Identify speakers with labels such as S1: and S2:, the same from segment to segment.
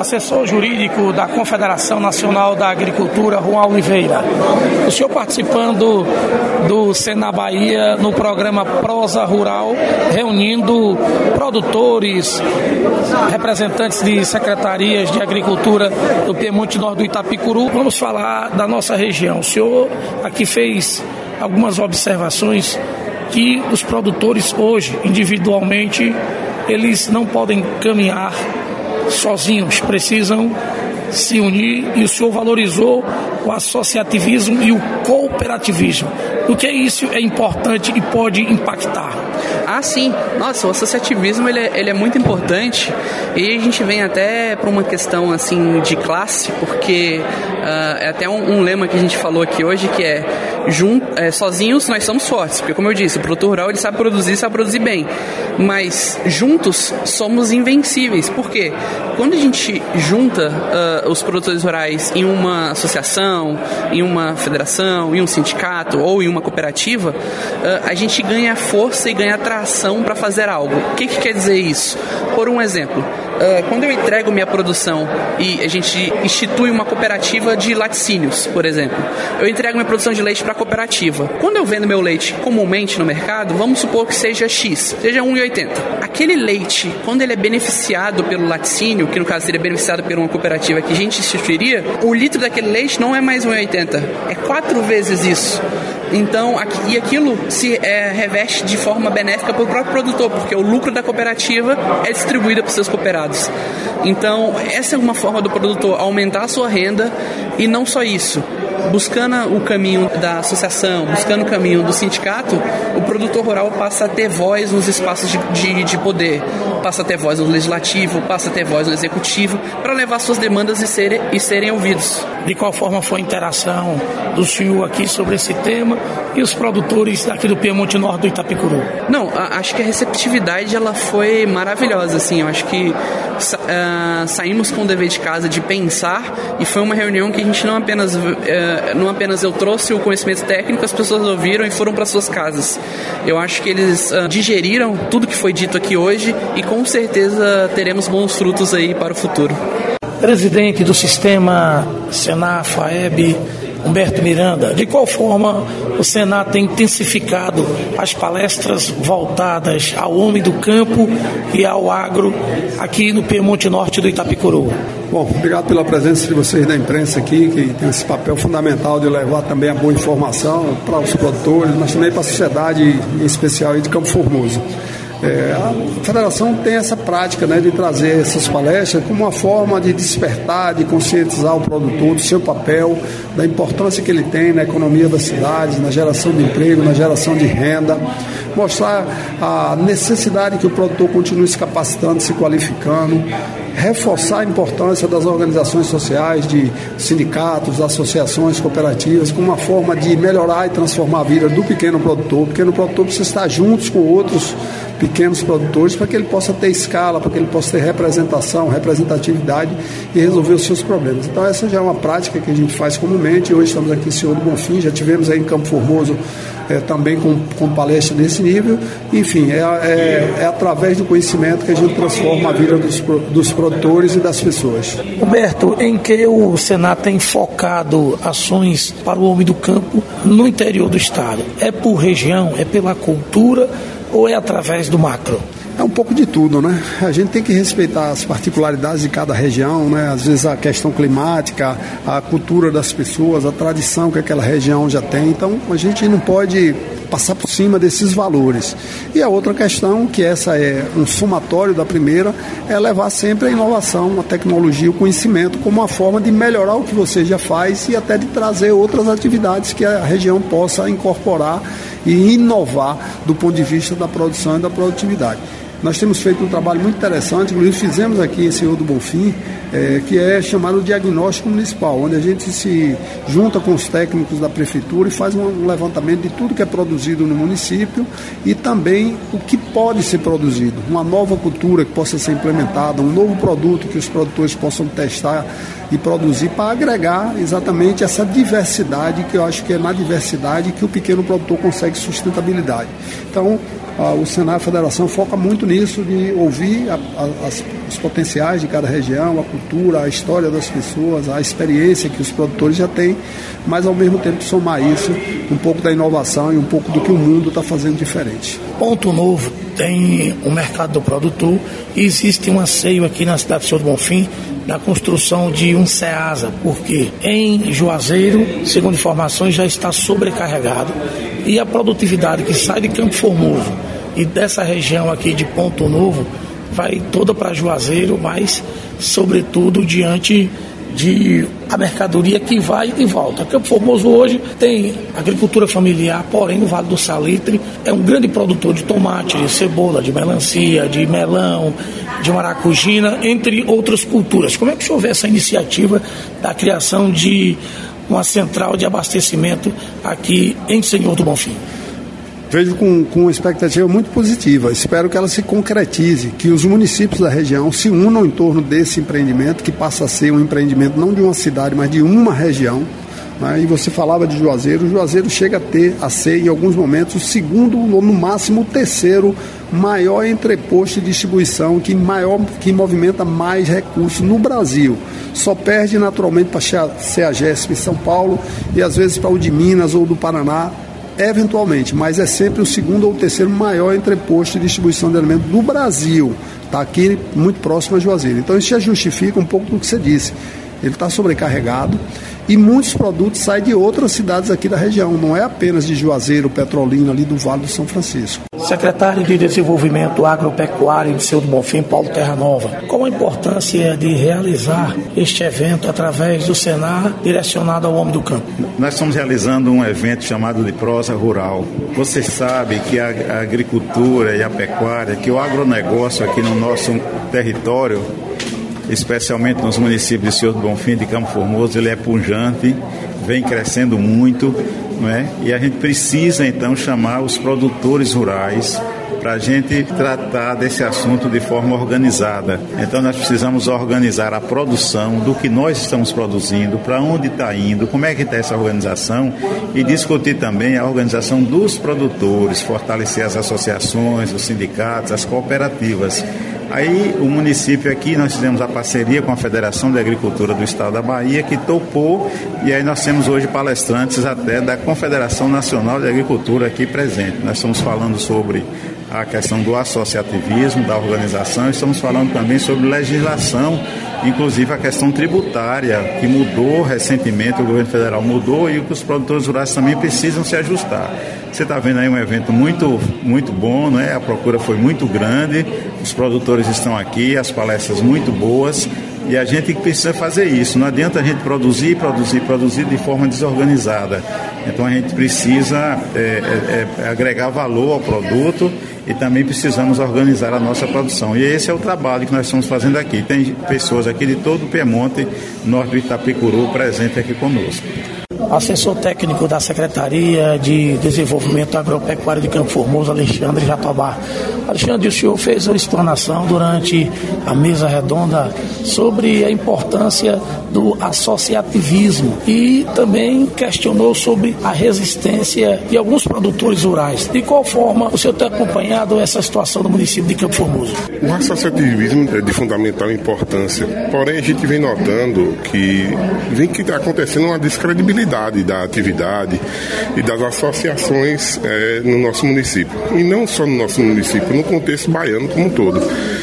S1: assessor jurídico da Confederação Nacional da Agricultura, Juan Oliveira. O senhor participando do Senar Bahia no programa Prosa Rural, reunindo produtores, representantes de secretarias de agricultura do Piemonte Norte do Itapicuru. Vamos falar da nossa região. O senhor aqui fez algumas observações que os produtores hoje, individualmente, eles não podem caminhar sozinhos, precisam se unir, e o senhor valorizou o associativismo e o cooperativismo. O que é isso é importante e pode impactar?
S2: Sim. Nossa, o associativismo ele é muito importante, e a gente vem até para uma questão assim de classe, porque é até um lema que a gente falou aqui hoje, que sozinhos nós somos fortes, porque como eu disse, o produtor rural ele sabe produzir bem, mas juntos somos invencíveis. Por quê? Quando a gente junta os produtores rurais em uma associação, em uma federação, em um sindicato ou em uma cooperativa, a gente ganha força e ganha atração para fazer algo. O que quer dizer isso? Por um exemplo, quando eu entrego minha produção e a gente institui uma cooperativa de laticínios, por exemplo, eu entrego minha produção de leite para a cooperativa. Quando eu vendo meu leite comumente no mercado, vamos supor que seja X, seja R$1,80. Aquele leite, quando ele é beneficiado pelo laticínio, que no caso seria beneficiado por uma cooperativa que a gente instituiria, o litro daquele leite não é mais R$1,80, é 4 vezes isso. Então, aquilo se reveste de forma benéfica para o próprio produtor, porque o lucro da cooperativa é distribuído para os seus cooperados. Então, essa é uma forma do produtor aumentar a sua renda, e não só isso. Buscando o caminho da associação, buscando o caminho do sindicato, o produtor rural passa a ter voz nos espaços de poder, passa a ter voz no legislativo, passa a ter voz no executivo, para levar suas demandas e serem ouvidos.
S1: De qual forma foi a interação do senhor aqui sobre esse tema e os produtores daqui do Piemonte Norte do Itapicuru?
S2: Não, acho que a receptividade ela foi maravilhosa, assim. Eu acho que saímos com o dever de casa de pensar, e foi uma reunião que a gente não apenas eu trouxe o conhecimento técnico, as pessoas ouviram e foram para suas casas. Eu acho que eles digeriram tudo que foi dito aqui hoje, e com certeza teremos bons frutos aí para o futuro.
S1: Presidente do Sistema Senar FAEB, Humberto Miranda, de qual forma o Senar tem intensificado as palestras voltadas ao homem do campo e ao agro aqui no Piemonte Norte do Itapicuru?
S3: Bom, obrigado pela presença de vocês da imprensa aqui, que tem esse papel fundamental de levar também a boa informação para os produtores, mas também para a sociedade, em especial aí de Campo Formoso. A federação tem essa prática, né, de trazer essas palestras como uma forma de despertar, de conscientizar o produtor do seu papel, da importância que ele tem na economia das cidades, na geração de emprego, na geração de renda, mostrar a necessidade que o produtor continue se capacitando, se qualificando, reforçar a importância das organizações sociais, de sindicatos, associações, cooperativas, como uma forma de melhorar e transformar a vida do pequeno produtor. O pequeno produtor precisa estar juntos com outros pequenos produtores para que ele possa ter escala, para que ele possa ter representatividade e resolver os seus problemas. Então essa já é uma prática que a gente faz comumente. Hoje estamos aqui em Senhor do Bonfim, já tivemos aí em Campo Formoso também com palestra desse nível. Enfim, é através do conhecimento que a gente transforma a vida dos produtores e das pessoas.
S1: Humberto, em que o Senar tem focado ações para o homem do campo no interior do estado? É por região, é pela cultura ou é através do macro?
S3: É um pouco de tudo, né? A gente tem que respeitar as particularidades de cada região, né? Às vezes a questão climática, a cultura das pessoas, a tradição que aquela região já tem. Então, a gente não pode passar por cima desses valores. E a outra questão, que essa é um somatório da primeira, é levar sempre a inovação, a tecnologia, o conhecimento como uma forma de melhorar o que você já faz e até de trazer outras atividades que a região possa incorporar e inovar do ponto de vista da produção e da produtividade. Nós temos feito um trabalho muito interessante, inclusive fizemos aqui em Senhor do Bonfim, que é chamado diagnóstico municipal, onde a gente se junta com os técnicos da prefeitura e faz um levantamento de tudo que é produzido no município e também o que pode ser produzido, uma nova cultura que possa ser implementada, um novo produto que os produtores possam testar e produzir para agregar exatamente essa diversidade, que eu acho que é na diversidade que o pequeno produtor consegue sustentabilidade. Então, o Senar, a Federação, foca muito nisso. compromisso de ouvir os potenciais de cada região, a cultura, a história das pessoas, a experiência que os produtores já têm, mas ao mesmo tempo somar isso, um pouco da inovação e um pouco do que o mundo está fazendo diferente.
S1: Ponto Novo tem um mercado do produtor e existe um anseio aqui na cidade de Senhor do Bonfim na construção de um SEASA, porque em Juazeiro, segundo informações, já está sobrecarregado e a produtividade que sai de Campo Formoso e dessa região aqui de Ponto Novo vai toda para Juazeiro, mas sobretudo diante de a mercadoria que vai e volta. Campo Formoso hoje tem agricultura familiar, porém o Vale do Salitre é um grande produtor de tomate, de cebola, de melancia, de melão, de maracujina, entre outras culturas. Como é que o senhor vê essa iniciativa da criação de uma central de abastecimento aqui em Senhor do Bonfim?
S3: Vejo com uma expectativa muito positiva. Espero que ela se concretize, que os municípios da região se unam em torno desse empreendimento, que passa a ser um empreendimento não de uma cidade, mas de uma região. Né? E você falava de Juazeiro. Juazeiro chega a ser, em alguns momentos, o segundo, ou no máximo o terceiro maior entreposto de distribuição que movimenta mais recursos no Brasil. Só perde naturalmente para a CEAGESP em São Paulo e às vezes para o de Minas ou do Paraná, eventualmente, mas é sempre o segundo ou o terceiro maior entreposto de distribuição de alimentos do Brasil. Está aqui muito próximo a Juazeiro. Então isso já justifica um pouco do que você disse. Ele está sobrecarregado e muitos produtos saem de outras cidades aqui da região, não é apenas de Juazeiro, Petrolina, ali do Vale do São Francisco.
S1: Secretário de Desenvolvimento Agropecuário de Senhor do Bonfim, Paulo Terra Nova, qual a importância de realizar este evento através do Senar direcionado ao homem do campo?
S4: Nós estamos realizando um evento chamado de Prosa Rural. Você sabe que a agricultura e a pecuária, que o agronegócio aqui no nosso território, especialmente nos municípios de Senhor do Bonfim, de Campo Formoso, ele é pujante, vem crescendo muito, não é? E a gente precisa então chamar os produtores rurais para a gente tratar desse assunto de forma organizada. Então nós precisamos organizar a produção do que nós estamos produzindo, para onde está indo, como é que está essa organização e discutir também a organização dos produtores, fortalecer as associações, os sindicatos, as cooperativas. Aí o município aqui, nós fizemos a parceria com a Federação de Agricultura do Estado da Bahia, que topou, e aí nós temos hoje palestrantes até da Confederação Nacional de Agricultura aqui presente. Nós estamos falando sobre a questão do associativismo, da organização, estamos falando também sobre legislação, inclusive a questão tributária, que mudou recentemente, o governo federal mudou e que os produtores rurais também precisam se ajustar. Você está vendo aí um evento muito, muito bom, né? A procura foi muito grande, os produtores estão aqui, as palestras muito boas, e a gente precisa fazer isso. Não adianta a gente produzir de forma desorganizada. Então a gente precisa agregar valor ao produto e também precisamos organizar a nossa produção. E esse é o trabalho que nós estamos fazendo aqui. Tem pessoas aqui de todo o Piemonte, norte do Itapicuru, presente aqui conosco.
S1: Assessor técnico da Secretaria de Desenvolvimento Agropecuário de Campo Formoso, Alexandre Jatobá. Alexandre, o senhor fez uma explanação durante a mesa redonda sobre a importância do associativismo e também questionou sobre a resistência de alguns produtores rurais. De qual forma o senhor tem acompanhado essa situação do município de Campo Formoso?
S5: O associativismo é de fundamental importância, porém a gente vem notando que está acontecendo uma descredibilidade da atividade e das associações no nosso município. E não só no nosso município, no contexto baiano como um todo.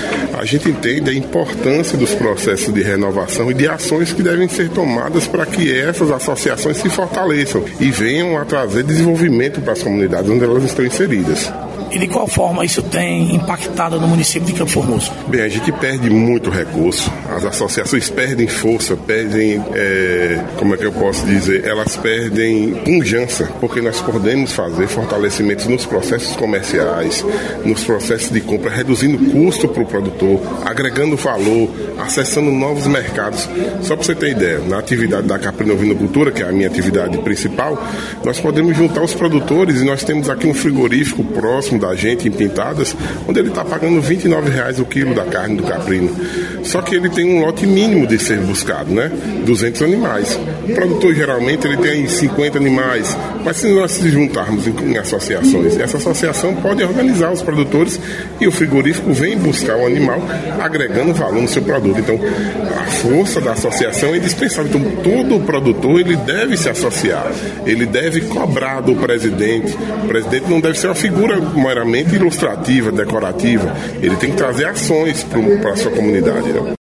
S5: A gente entende a importância dos processos de renovação e de ações que devem ser tomadas para que essas associações se fortaleçam e venham a trazer desenvolvimento para as comunidades onde elas estão inseridas.
S1: E de qual forma isso tem impactado no município de Campo Formoso?
S5: Bem, a gente perde muito recurso, as associações perdem força, perdem, como é que eu posso dizer, elas perdem pujança, porque nós podemos fazer fortalecimentos nos processos comerciais, nos processos de compra, reduzindo o custo para o produtor, agregando valor, acessando novos mercados. Só para você ter ideia, na atividade da Caprinovinocultura, que é a minha atividade principal, nós podemos juntar os produtores e nós temos aqui um frigorífico próximo da gente em Pintadas, onde ele está pagando R$ 29,00 o quilo da carne do caprino. Só que ele tem um lote mínimo de ser buscado, né? 200 animais. O produtor geralmente ele tem 50 animais, mas se nós se juntarmos em associações, essa associação pode organizar os produtores e o frigorífico vem buscar o animal agregando valor no seu produto. Então, a força da associação é indispensável. Então, todo produtor ele deve se associar, ele deve cobrar do presidente. O presidente não deve ser uma figura meramente ilustrativa, decorativa. Ele tem que trazer ações para a sua comunidade, né?